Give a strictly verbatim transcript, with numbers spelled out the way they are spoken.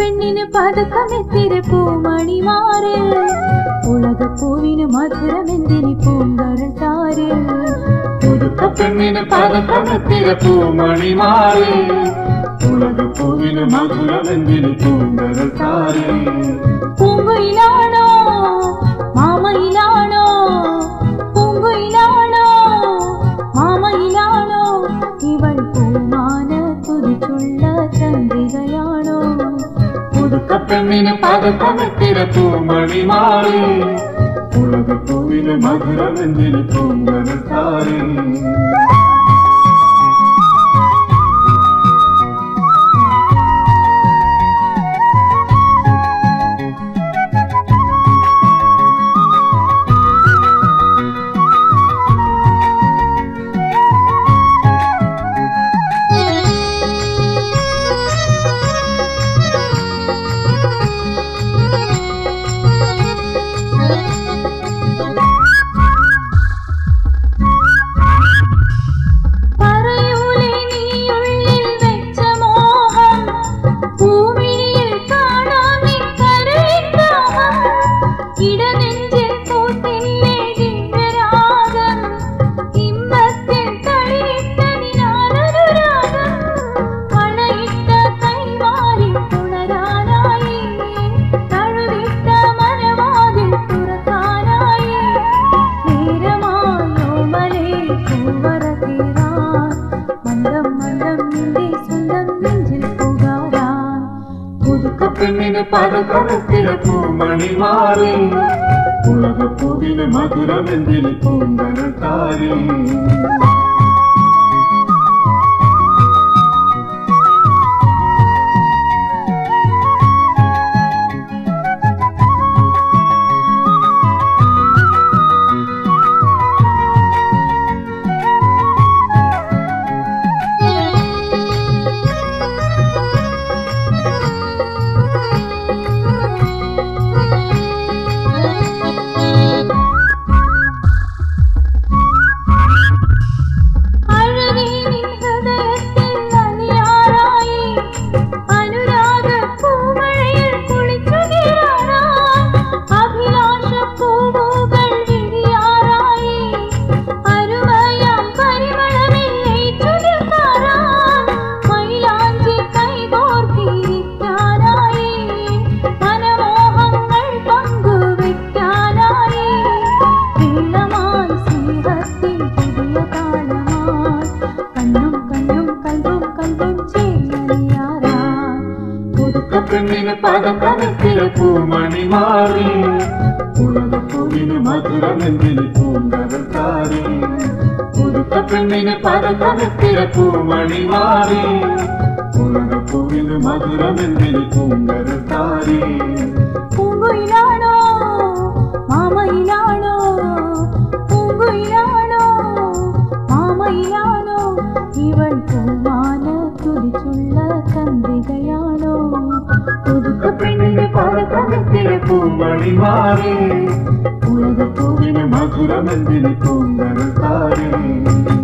പെണ്ണിന് പതക്കമെത്തിര പൂമണിമാറ് ഉലക പൂവിന് മധുരമെന്തിനി പൂങ്കരൾ താര് പുതുക്ക പെണ്ണിന് പതക്കമെത്തിര പൂമണിമാറ് ഉലക പൂവിന് മധുരമെന്തിനി പൂങ്കരൾ താര് പൂങ്കുയിലാണോ മാമയിലാണോ പൂങ്കുയിലാണോ മാമയിലാണോ ഇവൾ പൂമാന തുതിച്ചുള്ള ചന്ദ്രികയാണോ പുതുക്ക പെണ്ണിന് പതക്കമെത്തിര പൂമണിമാറ് ഉലക പൂവിന് മധുരമെന്തിനി പൂങ്കരൾ താര് പെണ്ണിന് പതക്കമെത്തിര പൂമണിമാറ് ഉലക പൂവിന് മധുരമെന്തിനി പൂങ്കരൾ താര് പെണ്ണിന് പതക്കമെത്തിര പൂമണിമാറ് ഉലക പൂവിന് മധുരമെന്തിനി പൂങ്കരൾ താര് പുതുക്ക പെണ്ണിന് പതക്കമെത്തിര പൂമണിമാറ് ഉലക പൂവിന് മധുരമെന്തിനി പൂങ്കരൾ താര് പൂങ്കുയിലാണോ മാമയിലാണോ പൂങ്കുയിലാണോ മാമയിലാണോ ഇവൾ പൂമാന തുടിച്ചുള്ള ചന്ദ്രികയാണോ പുതുക്ക പെണ്ണിന് പതക്കമെത്തിര പൂമണിമാറ് ഉലക പൂവിന് മധുരമെന്തിനി പൂങ്കരൾ താര്